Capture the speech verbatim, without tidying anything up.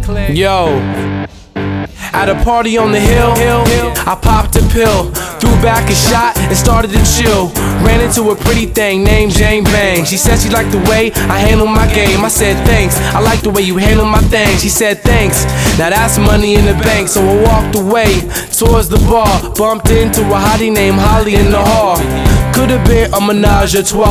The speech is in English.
Yo, at a party on the hill, I popped a pill, threw back a shot and started to chill. Ran into a pretty thing named Jane Bang. She said she liked the way I handle my game. I said thanks, I like the way you handle my thing. She said thanks, now that's money in the bank. So I walked away towards the bar, bumped into a hottie named Holly in the hall. Could've been a menage a trois.